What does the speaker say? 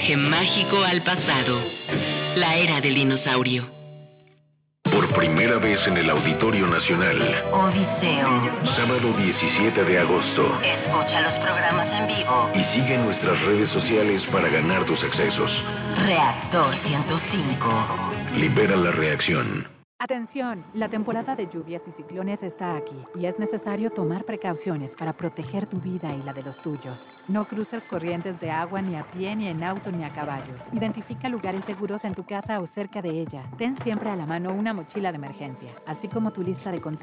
viaje mágico al pasado. La era del dinosaurio. Por primera vez en el Auditorio Nacional. Odiseo. Sábado 17 de agosto. Escucha los programas en vivo. Y sigue nuestras redes sociales para ganar tus accesos. Reactor 105. Libera la reacción. Atención, la temporada de lluvias y ciclones está aquí y es necesario tomar precauciones para proteger tu vida y la de los tuyos. No cruces corrientes de agua ni a pie, ni en auto, ni a caballo. Identifica lugares seguros en tu casa o cerca de ella. Ten siempre a la mano una mochila de emergencia, así como tu lista de contactos